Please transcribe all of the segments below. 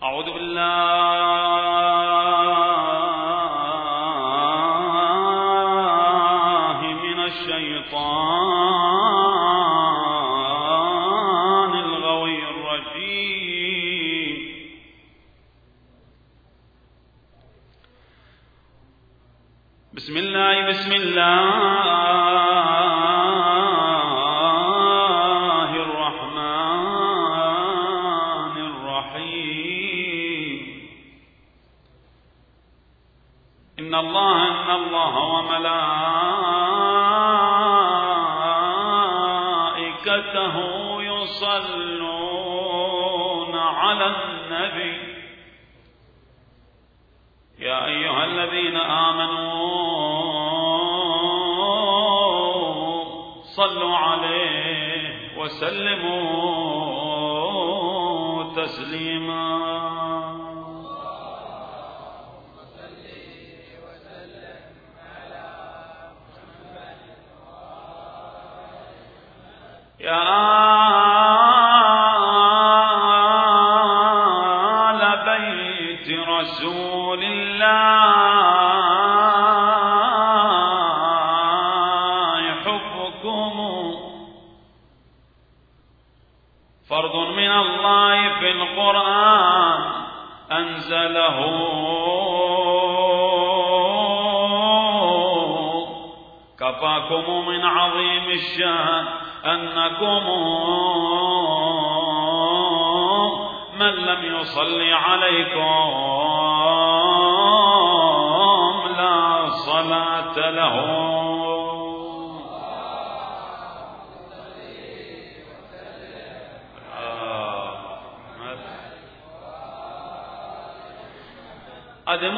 أعوذ بالله من الشيطان الغوي الرجيم. بسم الله الرحمن الرحيم. إن الله وملائكته يصلون على النبي يا أيها الذين آمنوا صلوا عليه وسلموا تسليما. يا آل بيت رسول الله حبكم فرض من الله في القرآن أنزله كفاكم من عظيم الشأن أنكم من لم يصلي عليكم لا صلاة له. أدم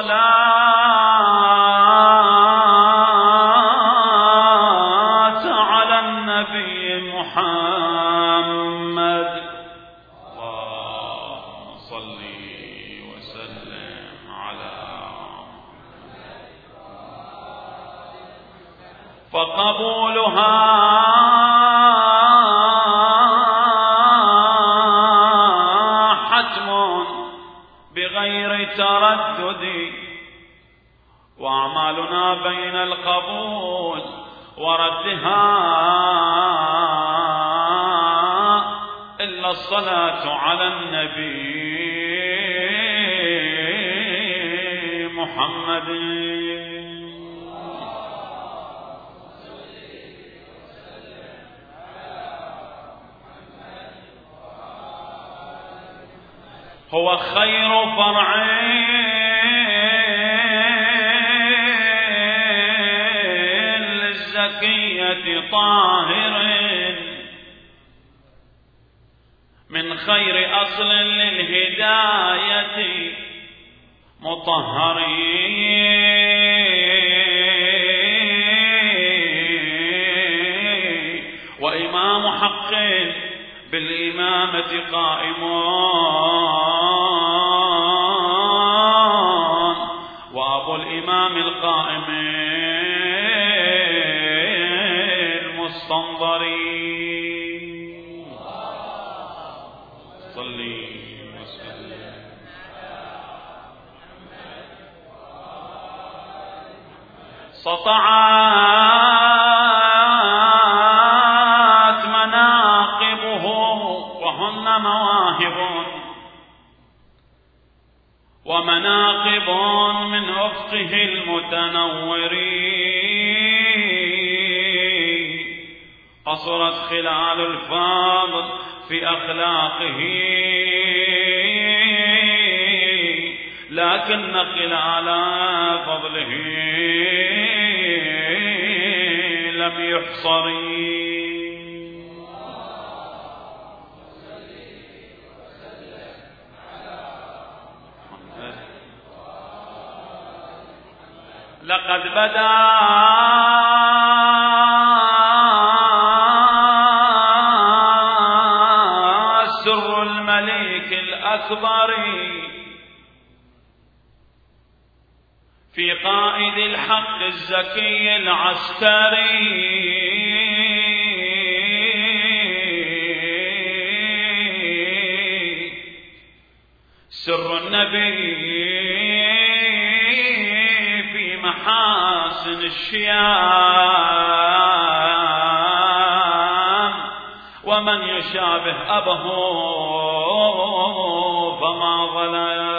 الصلاة على النبي محمد. اللهم صل وسلم على فقبولها حتم بغير تردد وأعمالنا بين القبول وردها إلا الصلاة على النبي محمد. هو خير فرع للزكية طاهر من خير أصل للهداية مطهر وإمام حق بالإمامة قائم وأبو الإمام القائم المستنظر. صلي وسلم سطعت مناقبه وهن مواهب ومناقب من أفقه المتنور قصرت خلال الفاضل في أخلاقه لكن خلال فضله لم يحصر. لقد بدا سر الملك الأكبر في قائد الحق الزكي العسكري سر النبي في محاسن الشيام، ومن يشابه أبه فما ظلم.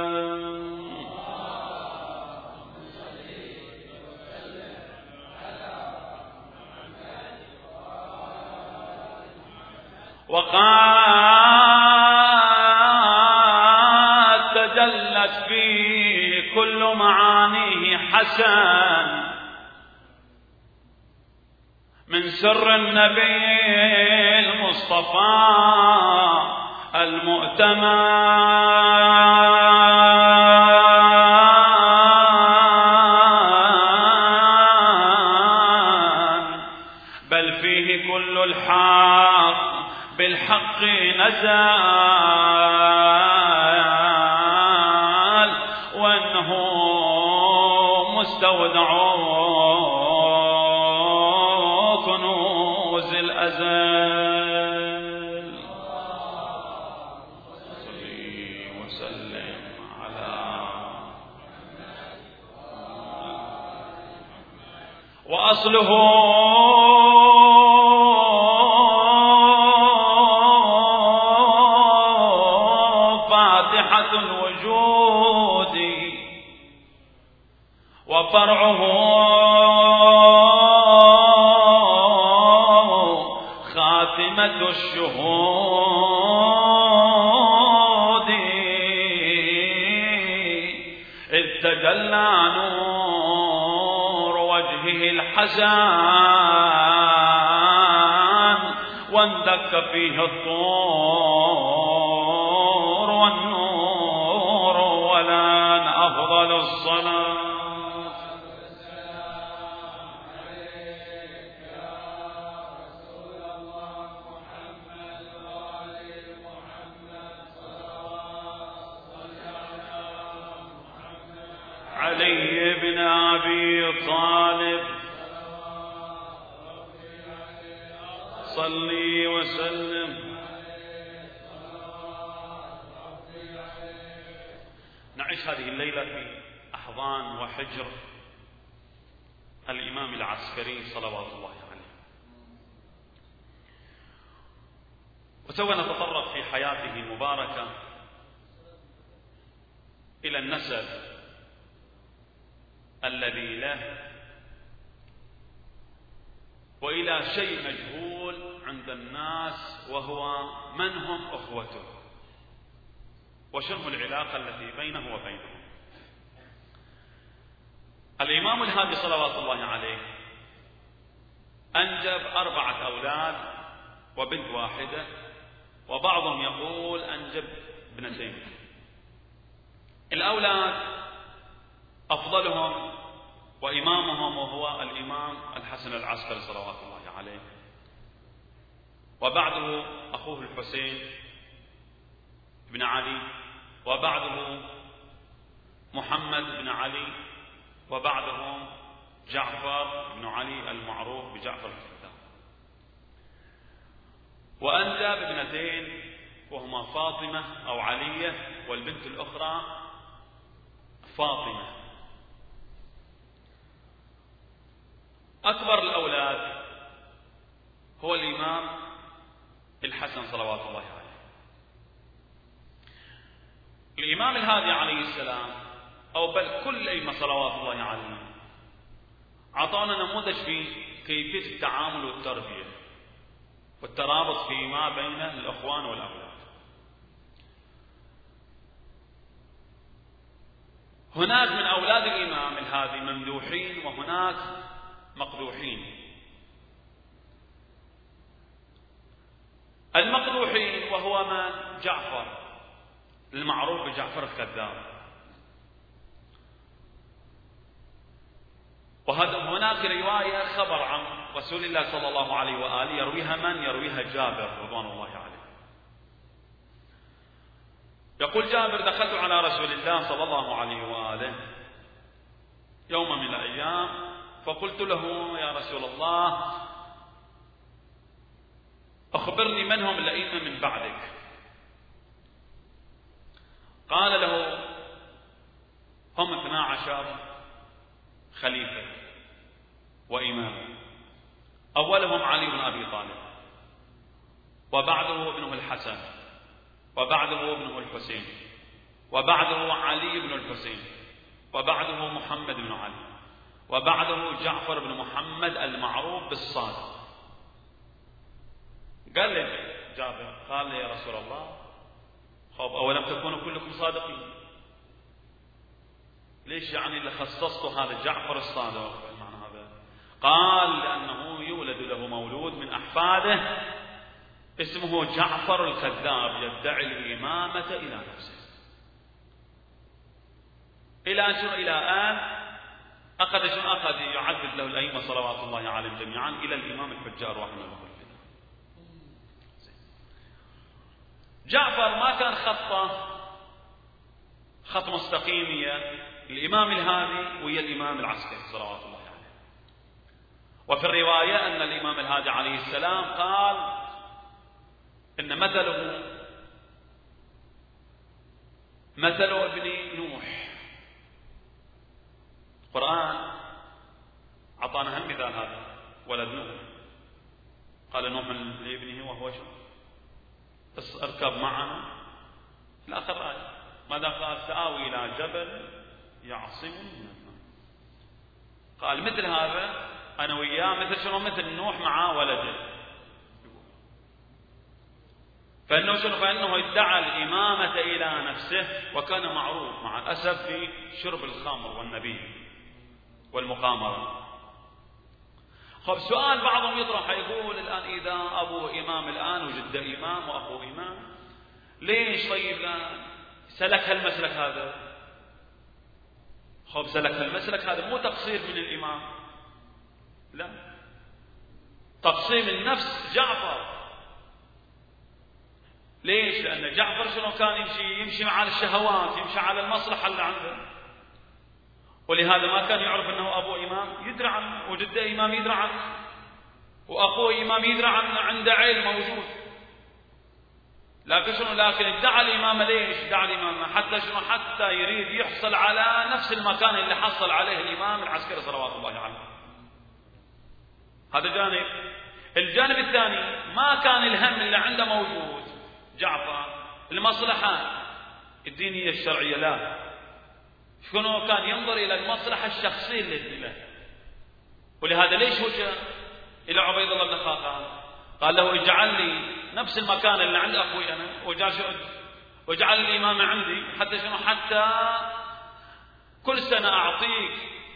وقد تجلت فيه كل معانيه حسن من سر النبي المصطفى المؤتمن، بل فيه كل الحق بالحق نزال، وأنه مستودع كنوز الأزل. صلي وسلم على وأصله الوجود، وفرعه خاتمة الشهود، إذ تجلى نور وجهه الحسن، واندك فيه الطور والنور، ولن أفضل الصلاة عليك يا رسول الله محمد وآل محمد صلى على محمد. علي بن أبي طالب صلي وسلم. نعيش هذه الليلة في أحضان وحجر الإمام العسكري صلوات الله عليه، وسوف نتطرق في حياته المباركة إلى النسب الذي له، وإلى شيء مجهول عند الناس، وهو من هم أخوته، وشنو العلاقة التي بينه وبينهم. الإمام الهادي صلوات الله عليه أنجب 4 أولاد وبنت واحدة، وبعضهم يقول أنجب 2. الأولاد أفضلهم وإمامهم وهو الإمام الحسن العسكري صلوات الله عليه، وبعده أخوه الحسين بن علي، وبعده محمد بن علي، وبعدهم جعفر بن علي المعروف بجعفر الكذاب. وأنجب 2 وهما فاطمة أو علية، والبنت الأخرى فاطمة. أكبر الأولاد هو الإمام الحسن صلوات الله عليه. الإمام الهادي عليه السلام، أو بل كل الأئمة صلوات الله عليه، أعطانا نموذج في كيفية التعامل والتربية والترابط فيما بين الأخوان والأولاد. هناك من أولاد الإمام الهادي ممدوحين وهناك مقدوحين. المقدوحين وهو من جعفر المعروف بجعفر الكذاب، وهناك رواية خبر عن رسول الله صلى الله عليه وآله يرويها من؟ يرويها جابر رضوان الله عليه. يقول جابر: دخلت على رسول الله صلى الله عليه وآله يوم من الأيام، فقلت له: يا رسول الله، أخبرني من هم الأئمة من بعدك. قال له هم 12 خليفة وإمام، أولهم علي بن أبي طالب، وبعده ابنه الحسن، وبعده ابنه الحسين، وبعده علي بن الحسين، وبعده محمد بن علي، وبعده جعفر بن محمد المعروف بالصادق. قال لي جابر، قال لي يا رسول الله خب أولم تكونوا كلكم صادقين؟ ليش يعني اللي خصصته هذا جعفر الصادق؟ المعنى هذا قال لأنه يولد له مولود من أحفاده اسمه جعفر الكذاب يدعي الإمامة إلى نفسه. إلى آن أخذ يعدد له الأئمة صلوات الله عليهم جميعا إلى الإمام الحجار رحمه الله. جعفر ما كان خط مستقيمية الإمام الهادي ويا الإمام العسكري صلوات الله عليه. وفي الرواية أن الإمام الهادي عليه السلام قال إن مثل ابن نوح. القرآن أعطانا هالمثال هذا، ولد نوح. قال نوح لابنه وهو شو؟ بس اركب معنا في آخر آية. ماذا قال؟ سآوي إلى جبل يعصمني من الماء. قال مثل هذا أنا وياه مثل شنو؟ مثل نوح مع ولده. فإنه ادعى الإمامة إلى نفسه، وكان معروف مع الأسف في شرب الخمر والنبيذ والمقامرة. خب سؤال بعضهم يطرح يقول الآن إذا أبوه إمام الآن وجده إمام وأخوه إمام، ليش طيب الآن سلك هالمسلك هذا؟ خب سلك هالمسلك هذا مو تقصير من الإمام، لا، تقصير من نفس جعفر. ليش؟ لأن جعفر شنو كان يمشي مع الشهوات، يمشي على المصلحة اللي عنده، ولهذا ما كان يعرف أنه أبوه إمام، يدري عنه، وجده إمام يدري عنه، وأخوه إمام يدري عنه، عنده علم موجود. لكن ادعى الإمامة. ليش ادعى الإمامة؟ حتى شنو؟ حتى يريد يحصل على نفس المكان اللي حصل عليه الإمام العسكري صلوات الله عليه. هذا جانب. الجانب الثاني ما كان الهم اللي عنده موجود جعفر المصلحة الدينية الشرعية، لا، شنو كان ينظر إلى المصلحة الشخصية اللي له. ولهذا ليش هو جاء إلى عبيد الله بن خاقان قال له اجعل لي نفس المكان اللي عند أخوي أنا، واجعل الإمامة عندي، حتى شنو؟ حتى كل سنة أعطيك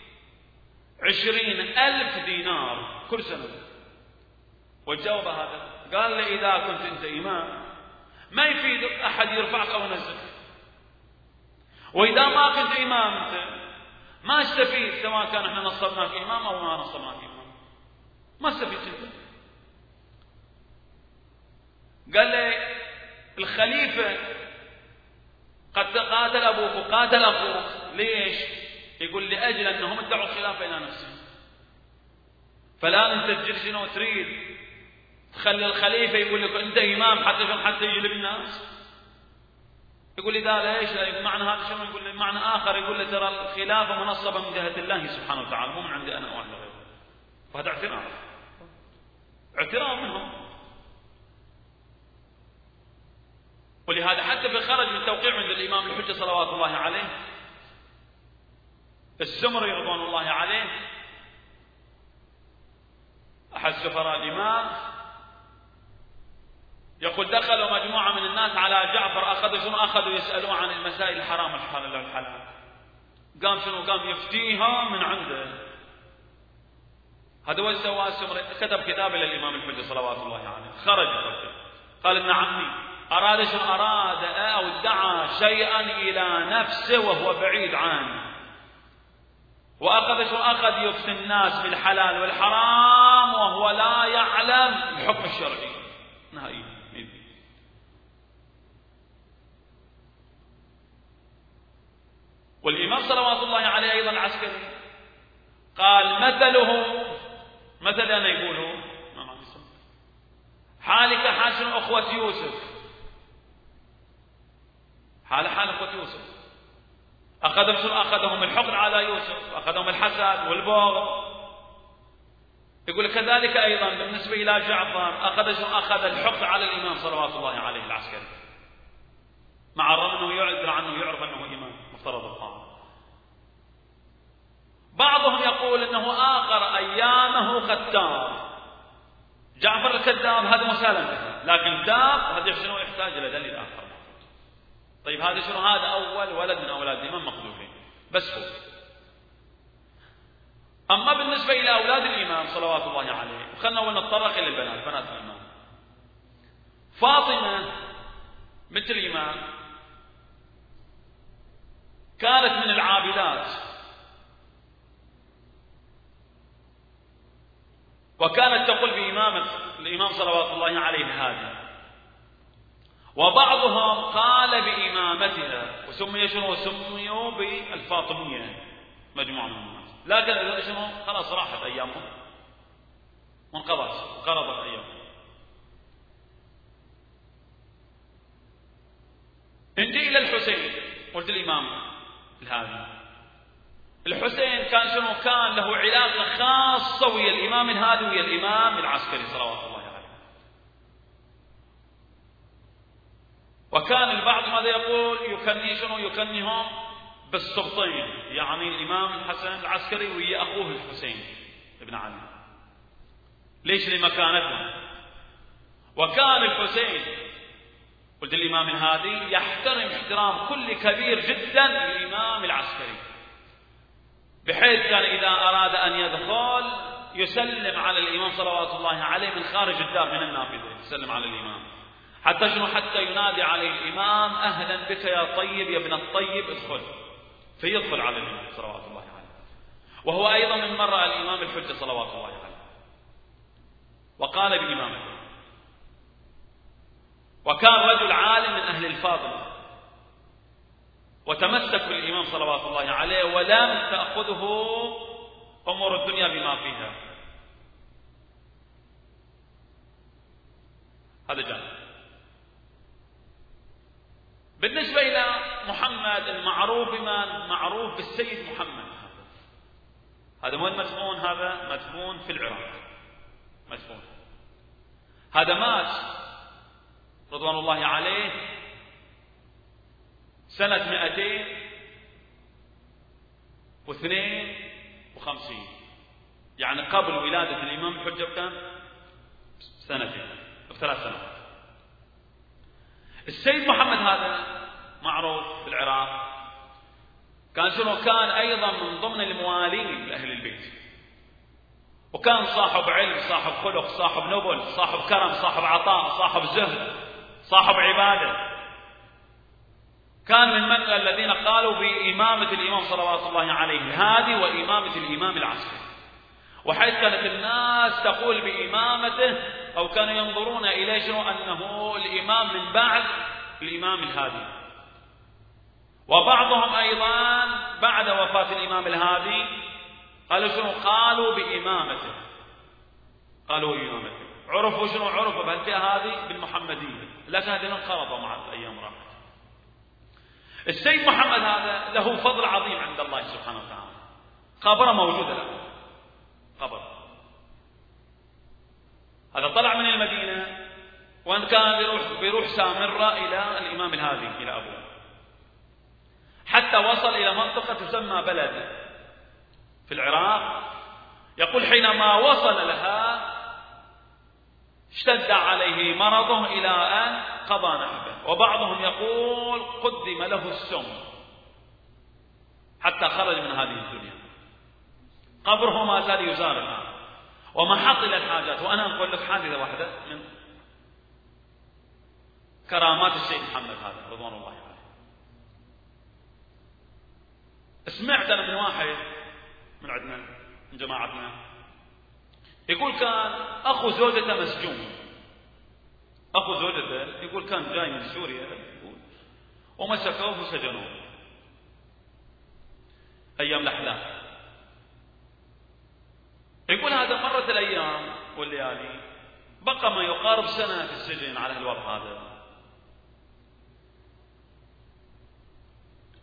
20,000 دينار كل سنة. وجاوب هذا قال لي إذا كنت أنت إمام ما يفيدك أحد يرفعك أو ينزلك، وإذا ما كنت إمام أنت ما استفيد، سواء كان احنا نصبناك إمام أو ما نصبناك إمام، ما استفيد انت. قال لي الخليفة قد قاتل أبوك وقاتل أخوك. ليش؟ يقول لأجل أنهم ادعوا الخلافة إلى نفسهم. فالآن أنت تجي شنو تريد؟ تخلي الخليفة يقول لك أنت إمام حتى يجلب الناس. يقول لي ذا ليش؟ يقول معنى هذا شنو؟ يقول لي معنى آخر، يقول لي ترى الخلافة منصبة من جهة الله سبحانه وتعالى، مو من عندي أنا وأحد غيره. فهذا اعتراف منهم. ولهذا حتى في خرج من التوقيع عند الإمام الحجة صلوات الله عليه السمري رضوان الله عليه، أحد سفراء الإمام، يقول دخلوا مجموعة من الناس على جعفر، أخذوا يسألون عن المسائل الحرام الحلال. قام يفتيها من عنده. هذا وين سواه السمري؟ كتب كتاب إلى الإمام الحجة صلوات الله عليه. خرج قال إن عمي أراد أو ادعى شيئا إلى نفسه وهو بعيد عنه، أخذ يفتي الناس بالحلال والحرام وهو لا يعلم الحكم الشرعي نهائيا. والإمام صلوات الله عليه أيضا العسكري قال مثلنا يقولوا حالك حاشر أخوة يوسف. حال أخوة يوسف، أخذهم الحقد على يوسف، أخذهم الحسد والبغض. يقول كذلك أيضا بالنسبة إلى جعفر أخذ الحقد على الإمام صلوات الله عليه العسكري، مع الرغم أنه يعذر عنه يعرف أنه إمام مفترض الطاعة. بعضهم يقول أنه آخر أيامه قتال. جعفر الكذاب هذا مسالمته، لكن داب هذا شنو يحتاج إلى دليل آخر. طيب هذا شنو؟ هذا أول ولد من أولاد الإمام مقذوفين بس هو. أما بالنسبة إلى أولاد الإمام صلوات الله عليه، وخلنا أول نتطرق إلى البنات، بنات الإمام. فاطمة بنت الإمام كانت من العابدات، وكانت تقول بإمامة الإمام صلوات الله عليه هذه، وبعضهم قال بإمامتها وسمي شنو؟ سميوا بالفاطمية مجموعة من الناس. لكن شنو؟ خلاص راحت أيامهم وانقضت أيامهم. نجي إلى الحسين. قلت الإمام الهادي، الحسين كان شنو؟ كان له علاقة خاصة ويا الإمام الهادي ويا الإمام العسكري صلوات الله عليه. وكان البعض ماذا يقول؟ يكنيهم بالسبطين، يعني الإمام الحسن العسكري ويا أخوه الحسين ابن علي. ليش؟ لمكانتهم. وكان الحسين قلت الإمام الهادي يحترم احترام كل كبير جدا للإمام العسكري، بحيث كان إذا أراد أن يدخل يسلم على الإمام صلوات الله عليه من خارج الدار، من النافذة يسلم على الإمام، حتى شنو؟ حتى ينادي عليه الإمام أهلا بك يا طيب يا ابن الطيب ادخل، فيدخل على الإمام صلوات الله عليه. وهو أيضا من مرة الإمام الحجة صلوات الله عليه وقال بإمامته. وكان رجل عالم من أهل الفاضل، وتمسك بالإمام صلوات الله عليه، ولم تأخذه أمور الدنيا بما فيها. هذا جانب. بالنسبة إلى محمد المعروف بمن؟ معروف بالسيد محمد. هذا وين مدفون؟ هذا مدفون في العراق، مدفون. هذا مات رضوان الله عليه سنة 252، يعني قبل ولادة الإمام الحجة بكم؟ سنتين، ب3 سنوات. السيد محمد هذا معروف في العراق، كان شنو؟ كان أيضا من ضمن الموالين لأهل البيت، وكان صاحب علم، صاحب خلق، صاحب نبل، صاحب كرم، صاحب عطاء، صاحب زهد، صاحب عبادة. كان من الذين قالوا بإمامة الإمام صلوات الله عليه الهادي وإمامة الإمام العسكري، وحيث كانت الناس تقول بإمامته أو كانوا ينظرون إليه شنو؟ أنه الإمام من بعد الإمام الهادي. وبعضهم أيضا بعد وفاة الإمام الهادي قالوا شنو؟ قالوا بإمامته، قالوا بإمامته. عرفوا شنو؟ عرفوا بهالفئة هذه بالمحمدية، لكن هذه انقرضوا مع الأيام راحت. السيد محمد هذا له فضل عظيم عند الله سبحانه وتعالى. قبره موجودة له، قبر. هذا طلع من المدينة، وأن كان بيروح سامرة إلى الإمام الهادي إلى أبوه، حتى وصل إلى منطقة تسمى بلد في العراق. يقول حينما وصل لها اشتد عليه مرضه إلى أن قضى نحبه، وبعضهم يقول قدم له السم حتى خرج من هذه الدنيا. قبره ما زال يزار الآن ومحط إلى الحاجات. وأنا أقول لك حادثة واحدة من كرامات السيد محمد هذا رضوان الله عليه. سمعت أنا من واحد من عندنا من جماعتنا يقول كان أخو زوجته مسجون. أخو زوجته يقول كان جاي من سوريا ومسكوه وسجنوه أيام الأحلام. يقول هذا مرت الأيام والليالي، بقى ما يقارب سنة في السجن على الوضع هذا.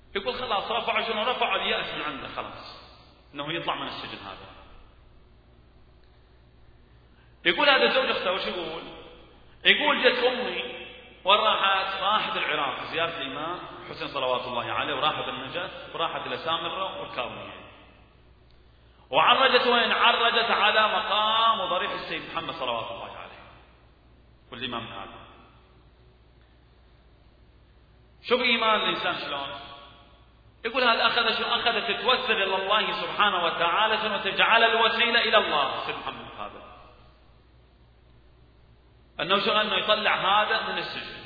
يقول خلاص رفع اليأس من عنده، خلاص انه يطلع من السجن هذا. يقول هذا زوج اخته وش يقول؟ يقول جت امي راحت العراق زيارة الامام حسين صلوات الله عليه، وراحت النجف، وراحت الى سامرة والكاظمية، وعرجت وين؟ عرجت على مقام وضريح السيد محمد صلوات الله عليه والامام هذا. شوف ايمان الانسان شلون. يقول هذا اخذت تتوسل الى الله سبحانه وتعالى ثم تجعل الوسيله الى الله السيد محمد هذا، انه يطلع هذا من السجن.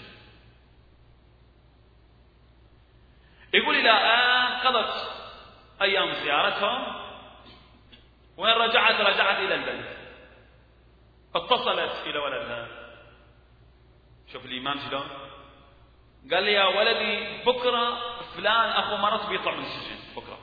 يقول الى ان قضت ايام زيارتهم، وين رجعت الى البيت، اتصلت الى ولدها. شوف الايمان شلون. قال لي يا ولدي بكره فلان اخو مرت بيطلع من السجن بكره.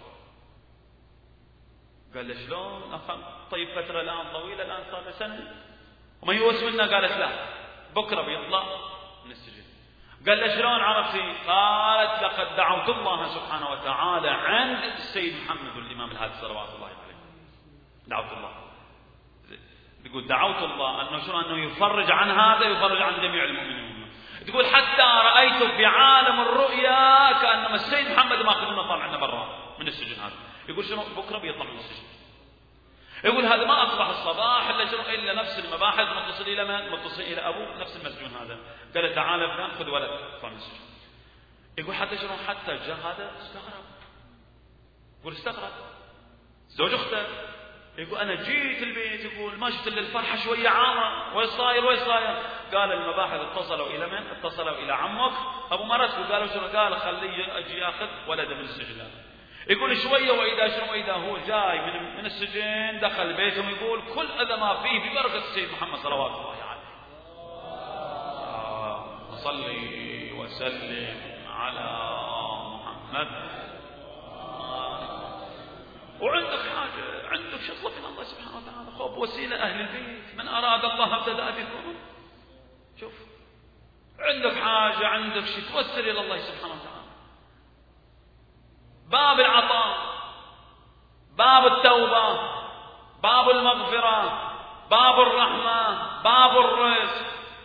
قال له شلون افهم؟ طيب فتره الان طويله، الان صار له سنه وما يوس منا. قالت لا بكره بيطلع من السجن. قال له شلون عرفتي؟ قالت لقد دعوت الله سبحانه وتعالى عند السيد محمد والامام الهادي صلوات الله عليه. دعوت الله، يقول دعوت الله انه يفرج عن هذا، يفرج عن جميع المؤمنين. تقول حتى رأيت في عالم الرؤيا كأنما السيد محمد ما خلونا طالعنا برا من السجن هذا. يقول شنو بكره بيطلع من السجن. يقول هذا ما أصبح الصباح إلا نفس المباحث متصل إلى من؟ متصل إلى أبوه نفس المسجون هذا. قال تعالى فلان خذ ولد طلع من السجن. يقول حتى جاء هذا استغرب. يقول استغرب زوج أخته. يقول أنا جيت البيت، يقول ما شفت إلا الفرحة شوية عامة، وين صاير؟ قال المباحث اتصلوا إلى من؟ اتصلوا إلى عمك أبو مرس، وقالوا شنو؟ قال خليه أجي ياخذ ولده من السجن. يقول شوية وإذا هو جاي من السجن دخل بيتهم. يقول كل أذى ما فيه ببركة السيد محمد صلوات الله عليه. صلي وسلم على محمد. وعندك حاجة، عندك شغلة من الله سبحانه وتعالى، خوف وسيلة أهل البيت، من أراد الله ابتدأ بكم. شوف عندك حاجة، عندك شيء، توسل إلى الله سبحانه وتعالى. باب العطاء، باب التوبة، باب المغفرة، باب الرحمة، باب الرزق،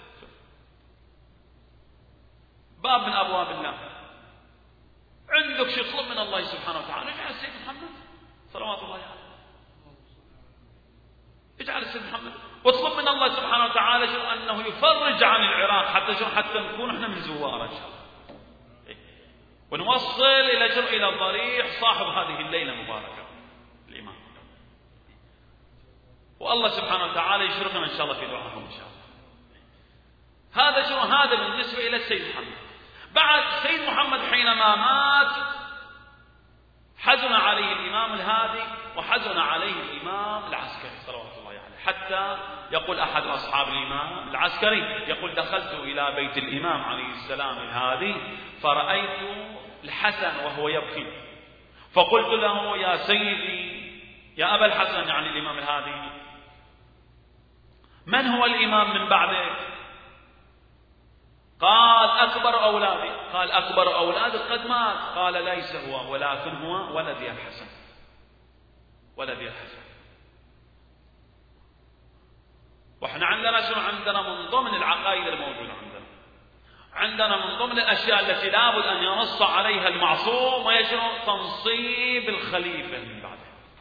باب من أبواب الله. عندك شيء طلب من الله سبحانه وتعالى، اجعل السيد محمد صلوات الله عليه، اجعل السيد محمد، واطلب من الله سبحانه وتعالى أنه يفرج عن العراق حتى نكون احنا من زواره إن شاء الله، ونوصل إلى ضريح صاحب هذه الليلة المباركة الإمام. والله سبحانه وتعالى يشرفنا إن شاء الله في دعائهم إن شاء الله. هذا بالنسبة إلى السيد محمد. بعد السيد محمد حينما مات حزن عليه الإمام الهادي وحزن عليه الإمام العسكري صلوات الله عليه، حتى يقول أحد أصحاب الإمام العسكري يقول دخلت إلى بيت الإمام عليه السلام الهادي فرأيت الحسن وهو يبكي، فقلت له يا سيدي يا أبا الحسن، يعني الإمام الهادي، من هو الإمام من بعدك؟ قال أكبر أولادي. قال أكبر أولادك قد مات. قال ليس هو ولكن هو ولدي الحسن، ولدي الحسن. وإحنا عندنا من ضمن العقائد الموجودة عندنا من ضمن الأشياء التي لابد أن ينص عليها المعصوم ويشرع تنصيب الخليفة من بعده.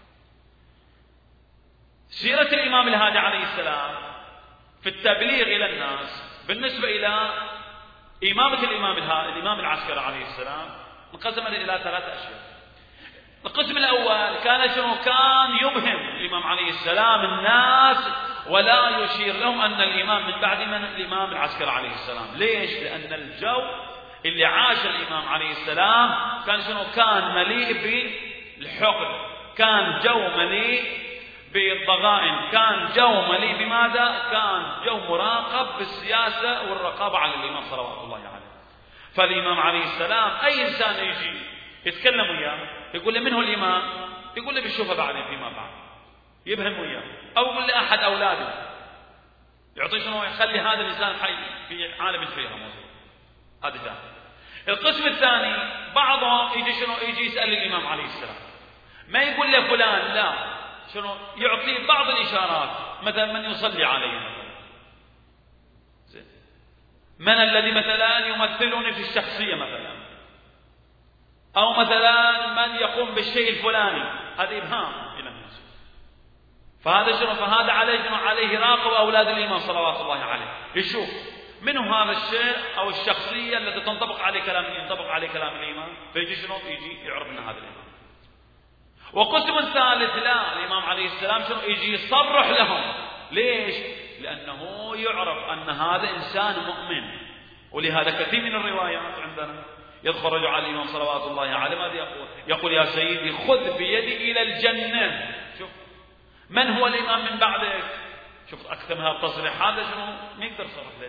سيرة الإمام الهادي عليه السلام في التبليغ إلى الناس بالنسبة إلى إمامة الإمام العسكري عليه السلام انقسمت إلى 3 أشياء. القسم الأول كان يبهم الإمام عليه السلام الناس ولا يشير لهم أن الإمام من بعد من الإمام العسكري عليه السلام. ليش؟ لأن الجو اللي عاش الإمام عليه السلام كان مليء بالحقد، كان جو مليء بالضغائن، كان جو مليء بماذا؟ كان جو مراقب بالسياسة والرقابة على الإمام صلوات الله عليه. فالإمام عليه السلام أي إنسان يجي يتكلم وياه يقول له من هو الإمام؟ يقول له بيشوفه بعدين فيما بعد، يبهم وياه، أو يقول له أحد أولاده، يعطيه يخلي هذا الإنسان حي في عالم الخير موجود. هذا جاء. القسم الثاني بعضهم يجي شنو؟ يجي يسأل الإمام عليه السلام، ما يقول له فلان، لا، شنو؟ يعطيه بعض الإشارات، مثلا من يصلي عليه، من الذي مثلا يمثلني في الشخصية مثلا، أو مثلا من يقوم بالشيء الفلاني، هذا إبهام إلى الناس. فهذا شنو؟ فهذا عليه شنو؟ عليه يراقب أولاد الإمام صلوات الله عليه، يشوف منه هذا الشيء أو الشخصية التي ينطبق عليه كلام الإمام، فيجي شنو؟ يجي يعرف أن هذا الإمام. وقسم ثالث لا، الإمام عليه السلام شنو؟ يجي يصرح لهم. ليش؟ لأنه يعرف أن هذا إنسان مؤمن. ولهذا كثير من الروايات عندنا يدخل رجل على الإمام صلوات الله عليه، ماذا يقول؟ يا سيدي خذ بيدي إلى الجنة. شوف من هو الإمام من بعدك؟ شوف أكثر من هذا التصريح، هذا شنو؟ ما يقدر يصرح له.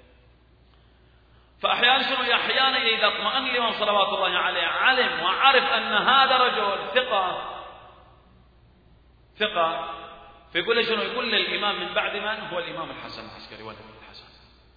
فأحيانا شنو؟ أحيانا إذا اطمأن الإمام صلوات الله عليه علم وعرف أن هذا رجل ثقة، فيقول له شنو؟ يقول للإمام من بعد من هو الإمام الحسن العسكري ولد الحسن.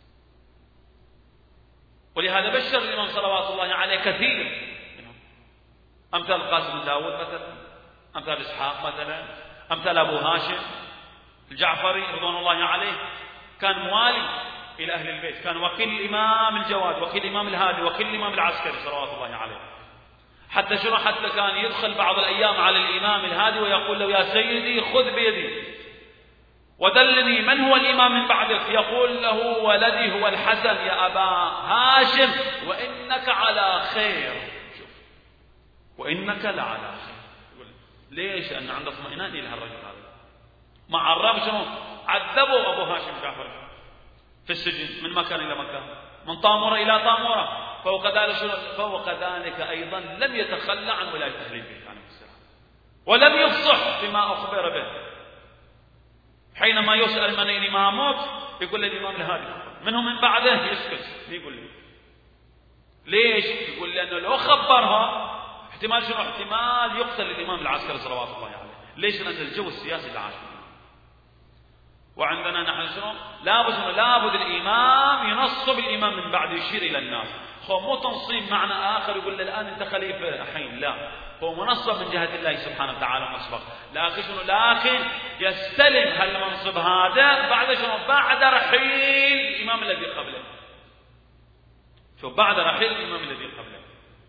ولهذا بشر الإمام صلوات الله عليه كثير منهم، أمثال القاسم بن داود مثلا، أمثال إسحاق مثلا، أمثال أبو هاشم الجعفري رضوان الله عليه، كان موالي إلى أهل البيت، كان وكيل الإمام الجواد، وكيل الإمام الهادي، وكيل الإمام العسكري صلوات الله عليه. حتى شنو؟ حتى كان يدخل بعض الأيام على الإمام الهادي ويقول له يا سيدي خذ بيدي ودلني من هو الإمام من بعدك. يقول له ولدي هو الحسن يا أبا هاشم وإنك على خير. شوف، وإنك لعلى خير. ليش؟ لأن عنده اطمئنان إلى الرجل هذا. مع الرغم شنو؟ عذبوا أبو هاشم جعفر في السجن من مكان إلى مكان، من طامورة إلى طامورة. فوق ذلك أيضا لم يتخلى عن ولاية أهل البيت عليه السلام، ولم يفصح بما أخبر به. حينما يسأل من الإمامك يقول الإمام الهادي، منهم من بعده يسكت، يقول لي ليش؟ يقول لأنه لو خبرها احتمال شنو؟ احتمال يقتل الإمام العسكري صلوات الله عليه. ليش؟ لأن الجو السياسي اللي عاش فيه. وعندنا نحن شنو؟ لابد الإمام ينصب الإمام من بعد، يشير إلى الناس. هو مو تنصيب معنى آخر يقول له الآن أنت خليفة الحين، لا، هو منصب من جهة الله سبحانه وتعالى مسبق، لكن شنو؟ لكن يستلم هالمنصب هذا بعد شنو؟ بعد رحيل الإمام الذي قبله. شوف، بعد رحيل الإمام الذي قبله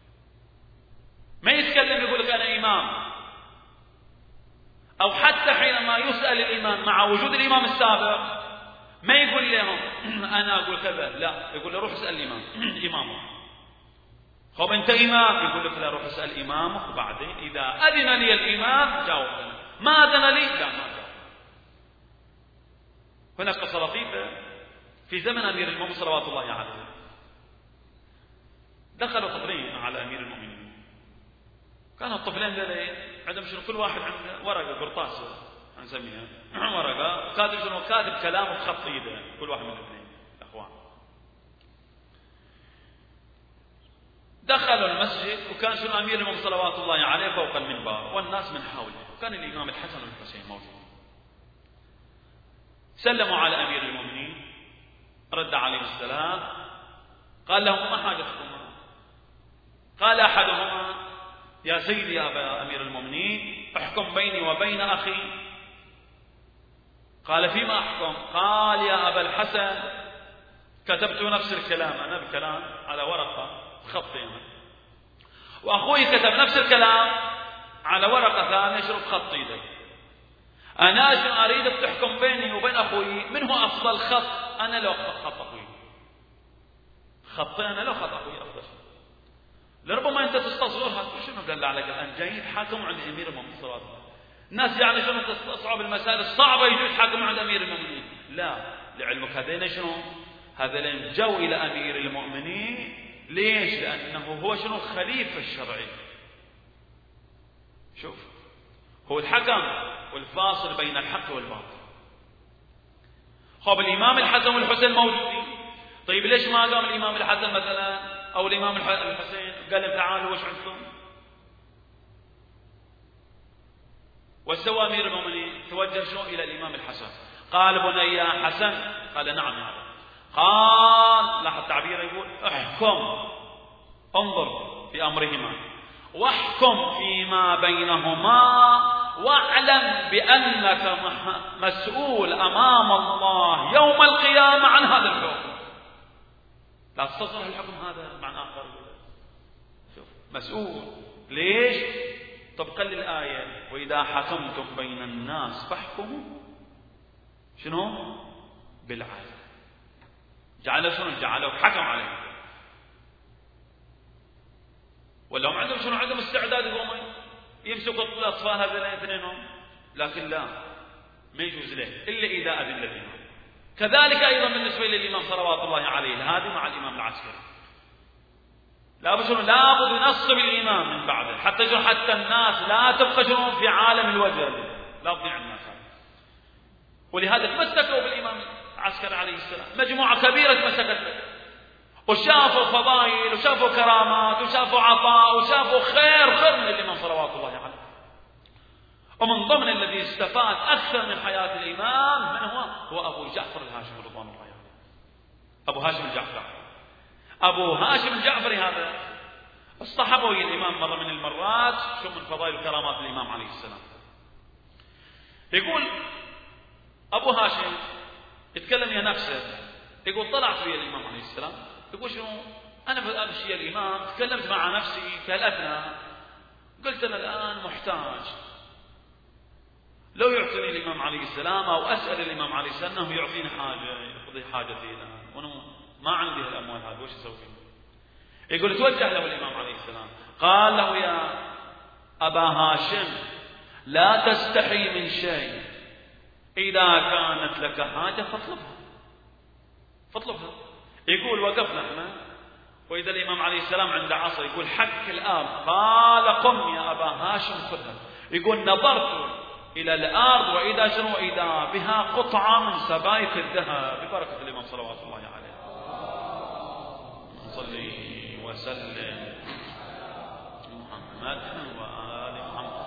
ما يتكلم يقول لك أنا إمام، أو حتى حينما يسأل الإمام مع وجود الإمام السابق ما يقول لهم أنا أقول كذا، لا، يقول له روح اسأل الإمام إمامه. خب أنت إمام، يقول لك لا، روح اسأل إمامك، وبعدين إذا أذن لي الإمام جاوبنا، ما أذن لي لا، ما جاوب. هناك قصة لطيفة في زمن أمير المؤمنين صلوات الله عليه. دخلوا طفلين على أمير المؤمنين، كانوا الطفلين ذلك عندهم شنو؟ كل واحد عنده ورقة قرطاس نسميها ورقة، كاتب شنو؟ كاتب كلام بخط ايده كل واحد من الاثنين الاخوان. دخلوا المسجد وكان شنو؟ امير المؤمنين صلوات الله عليه فوق المنبر والناس من حوله، وكان الامام الحسن والحسين موجودين. سلموا على امير المؤمنين، رد عليهم السلام، قال لهم ما حاجتكم؟ قال احدهما يا سيدي يا أبا أمير المؤمنين احكم بيني وبين أخي. قال فيما أحكم؟ قال يا أبا الحسن كتبت نفس الكلام أنا بكلام على ورقة خطين، وأخوي كتب نفس الكلام على ورقة ثانية شرب خط يدي. أنا أريدك تحكم بيني وبين أخوي من هو أفضل خط، أنا لو خط أخوي، خطي أنا لو خط أخوي أفضل. لربما أنت تستصغرها، شنو قال عليك الآن جاي يتحاكموا عند أمير المؤمنين صلى الله عليه وسلم. الناس يعني شنو تستصعب المسائل الصعبة يجوا يتحاكموا عند أمير المؤمنين. لا، لعلمك هذين شنو؟ هذين جو إلى أمير المؤمنين. ليش؟ لأنه هو شنو؟ الخليفة الشرعي. شوف، هو الحكم والفاصل بين الحق والباطل. خب الإمام الحسن والحسين موجودين، طيب ليش ما قام الإمام الحسن مثلا أو الإمام الحسين قال لهم تعالوا وش عندكم؟ وسوى أمير المؤمنين توجه شنو؟ إلى الإمام الحسن، قال بني يا حسن، قال نعم يا أبا. قال لاحظ تعبيره، يقول احكم، انظر في أمرهما. واحكم فيما بينهما واعلم بأنك مسؤول أمام الله يوم القيامة عن هذا الحكم. لا تستصرح الحكم هذا معنى آخر. شوف مسؤول ليش؟ طبقا للآية وإذا حكمتم بين الناس فاحكموا شنو؟ بالعدل. جعله شنو؟ جعله حكم عليه. ولا هم عندهم شنو؟ عندهم استعداد يقوموا يمسكوا الأطفال هذين اثنينهم، لكن لا، ما يجوز له إلا إذا أذن الإمام. كذلك أيضا بالنسبة للإمام صلوات الله عليه الهادي مع الإمام العسكري، لابد ينصب الإمام من بعده حتى الناس لا تبقى شنو في عالم الوجل، لا تضيع الناس. ولهذا تمسكوا بالإمام العسكري عليه السلام، مجموعة كبيرة تمسكت به، وشافوا فضائل وشافوا كرامات وشافوا عطاء وشافوا خير من الإمام صلوات الله عليه. ومن ضمن الذي استفاد أكثر من حياة الإمام من هو أبو جعفر الهاشمي رضوان الله عليه. أبو هاشم الجعفري هذا اصطحبه الإمام مرة من المرات، شو من فضائل وكرامات الإمام عليه السلام. يقول أبو هاشم يتكلم يا نفسه، يقول طلعت ويا الإمام عليه السلام، يقول شنو أنا أمشي الإمام، تكلمت مع نفسي في الأثناء، قلت أنا الآن محتاج، لو يعطيني الإمام عليه السلام أو أسأل الإمام عليه السلام أنه يعطيني حاجة يقضي حاجتي الآن، وأنا ما عندي الأموال هذه، وش أسوي؟ يقول توجه له الإمام عليه السلام قال له يا أبا هاشم لا تستحي من شيء، إذا كانت لك حاجة فاطلبها. يقول وقفنا احنا وإذا الإمام عليه السلام عنده عصا، يقول حك الأرض، قال قم يا أبا هاشم خذها. يقول نظرت إلى الأرض وإذا شنو؟ إذا بها قطعة من سبائك الذهب، ببركة الإمام صلوات الله عليه. صلي وسلم محمد وآل محمد.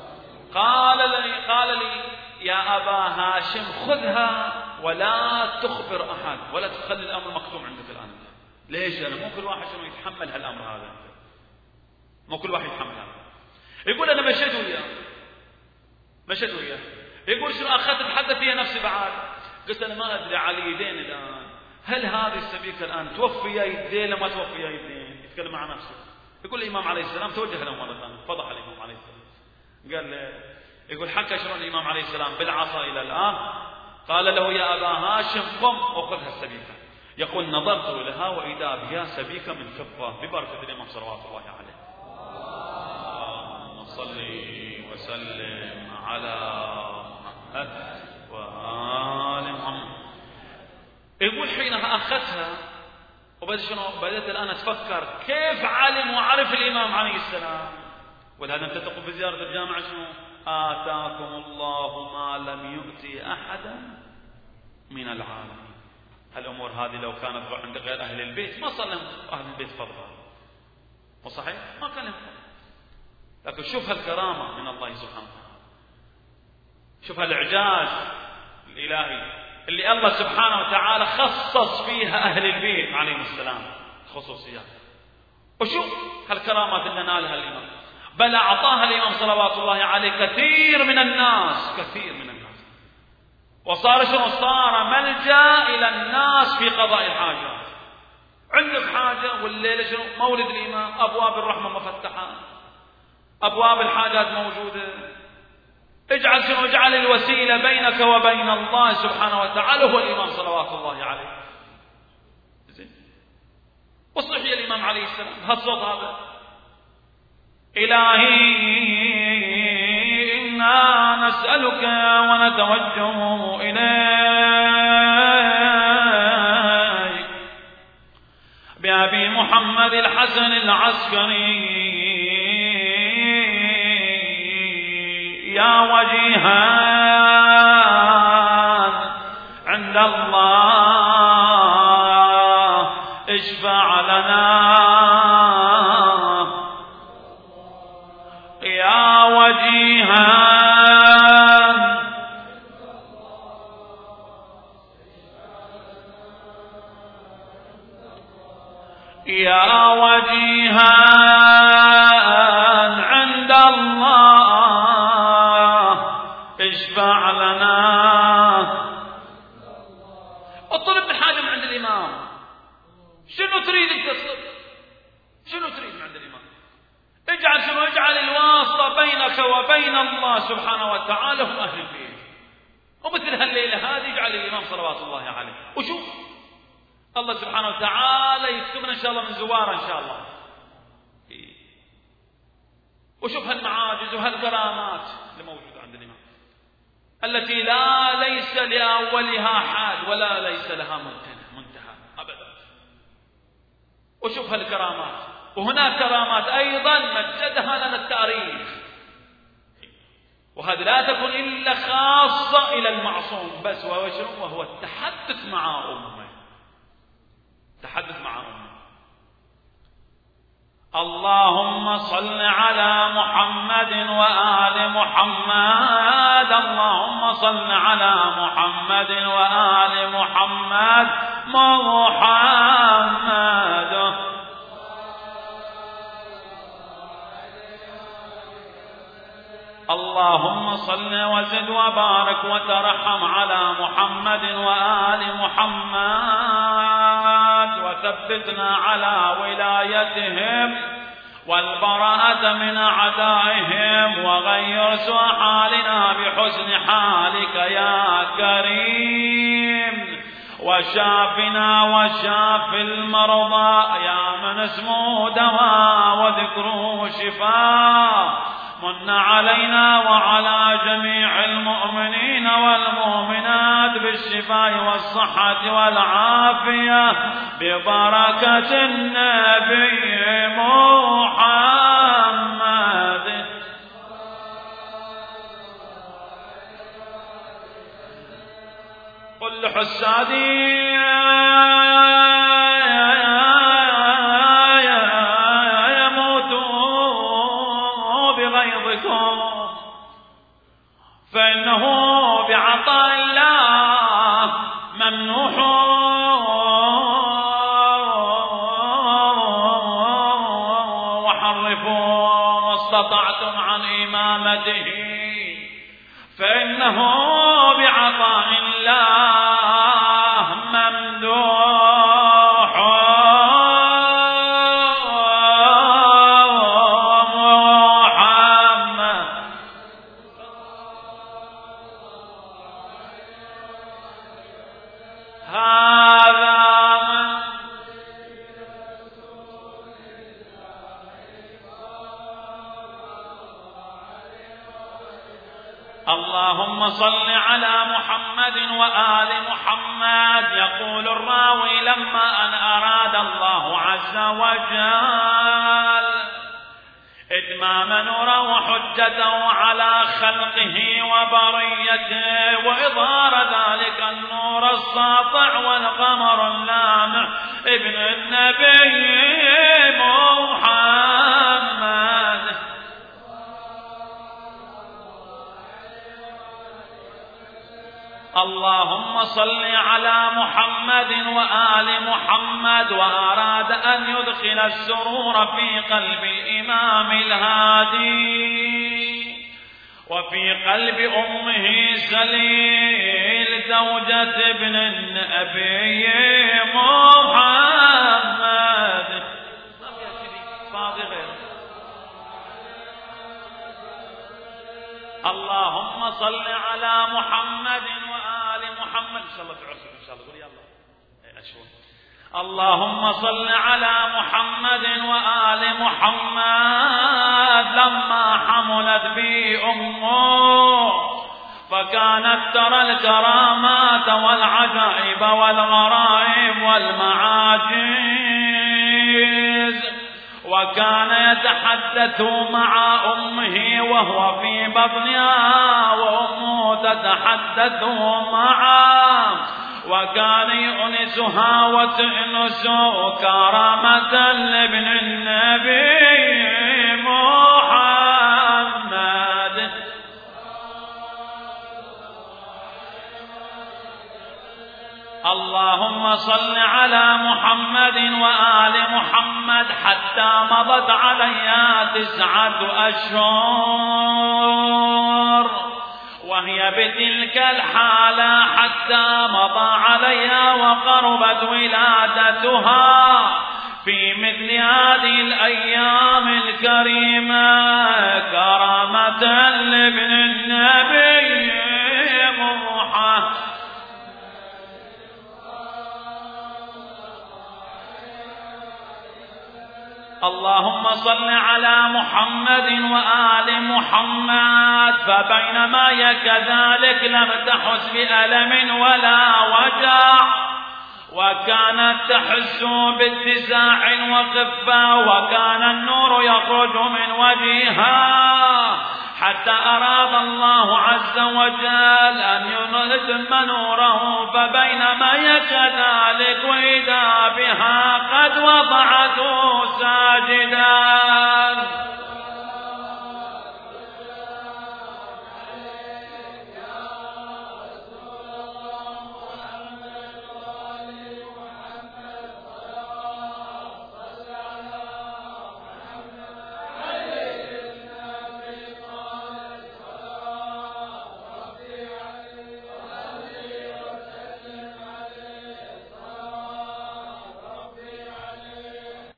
قال لي يا أبا هاشم خذها ولا تخبر أحد، ولا تخلي الأمر مكتوم عندك الآن. ليش؟ أنا مو كل واحد شنو يتحمل هالأمر هذا، مو كل واحد يتحمل هذا. يقول أنا مشيت وياه. يقول شنو أخذت أتحدث فيها نفسي بعد، قلت أنا ما أدري على يدين الآن، هل هذه السبيكة الآن توفي يدين لما توفي يدين؟ يتكلم مع نفسه. يقول الإمام عليه السلام توجه له مرة ثانية، فضح الإمام عليه السلام، قال له، يقول حكى شنو الإمام عليه السلام بالعصا إلى الآن، قال له يا أبا هاشم قم وخذها السبيكة. يقول نظرت لها وإذا بها سبيكة من فضة، ببركة الإمام صلوات الله عليه. اللهم صل وسلم على محمد وآل محمد. يقول حينها أخذتها بدأت الآن أتفكر كيف علم وعرف الإمام عليه السلام. ولهذا أنت تقول في زيارة الجامعة شنو؟ آتاكم الله ما لم يؤتي أحدا من العالمين. الأمور هذه لو كانت عند غير أهل البيت ما صار لهم أهل البيت فضلا، وصحيح ما كان لهم، لكن شوف هالكرامة من الله سبحانه وتعالى، شوف هالإعجاز الإلهي اللي الله سبحانه وتعالى خصص فيها أهل البيت عليهم السلام خصوصيات. وشوف هالكرامات اللي نالها الإمام، بل أعطاها الإمام صلوات الله عليه كثير من الناس، وصار شنو؟ صار ملجأ إلى الناس في قضاء الحاجات. عندك حاجة والليلة شنو؟ مولد الإمام، أبواب الرحمة مفتحة، أبواب الحاجات موجودة. اجعل الوسيلة بينك وبين الله سبحانه وتعالى هو الإمام صلوات الله عليه. وصحي الإمام عليه السلام هالصوت هذا، إلهي إنا نسألك ونتوجه إليك بأبي محمد الحسن العسكري يا وجيها عند الله اشفع لنا يا وجيها يا وجيها اشفع لنا. اطلب الحاجة من عند الإمام. شنو تريد تصلب؟ شنو تريد من عند الإمام؟ اجعل شنو؟ اجعل الواسطة بينك وبين الله سبحانه وتعالى هم أهل البيت. ومثل هالليلة هذه اجعل الإمام صلوات الله عليه. وشوف الله سبحانه وتعالى يكتبنا إن شاء الله من زوار إن شاء الله. وشوف هالمعاجز وهالكرامات اللي موجودة عند الإمام، التي ليس لأولها حاد ولا ليس لها منتهى أبدا. وشوف هالكرامات، وهناك كرامات أيضا مجدها لنا التاريخ، وهذه لا تكون إلا خاصة إلى المعصوم بس، وهو التحدث مع أمه. تحدث مع أمه. اللهم صل على محمد وآل محمد. اللهم صل على محمد وآل محمد. محمد اللهم صل وزد وبارك وترحم على محمد وآل محمد، وثبتنا على ولايتهم والبراءة من أعدائهم، وغير سوء حالنا بحسن حالك يا كريم، وشافنا وشاف المرضى يا من اسمه دواء وذكره شفاء. من علينا وعلى جميع المؤمنين والمؤمنات بالشفاء والصحة والعافية ببركة النبي محمد. قل لحسادي فإنه بعطاء الله ممنوح، وحرفوا ما استطعتم عن إمامته، فإنه بعطاء الله ممدوح. اللهم صل على محمد وآل محمد. يقول الراوي لما أن أراد الله عز وجل إتمام نوره وحجته على خلقه وبريته، وإظهار ذلك النور الساطع والقمر اللامع ابن النبي محمد. اللهم صل على محمد وآل محمد. وأراد أن يدخل السرور في قلب الإمام الهادي وفي قلب أمه سليل زوجة ابن النبي محمد. اللهم صل على محمد وآل محمد. إن شاء الله تعرفوا إن شاء الله. قول يلا أشوف. اللهم صل على محمد وآل محمد. لما حملت به أمه فكانت ترى الكرامات والعجائب والغرائب والمعاجز، وكان يتحدث مع أمه وهو في بطنها وأمه تتحدث معه، وكان يؤنسها وتؤنس كرامة لابن النبي محمد. اللهم صل على محمد وآل محمد حتى مضت عليها 9 أشهر وهي بتلك الحالة حتى مضى عليها وقربت ولادتها في مثل هذه الأيام الكريمة كرامة لابن النبي محمد. اللهم صل على محمد وآل محمد. فبينما هي كذلك لم تحس بألم ولا وجع، وكانت تحس باتساع وخفة، وكان النور يخرج من وجهها حتى أراد الله عز وجل أن يتم نوره. فبينما هي كذلك وإذا بها قد وضعته ساجدا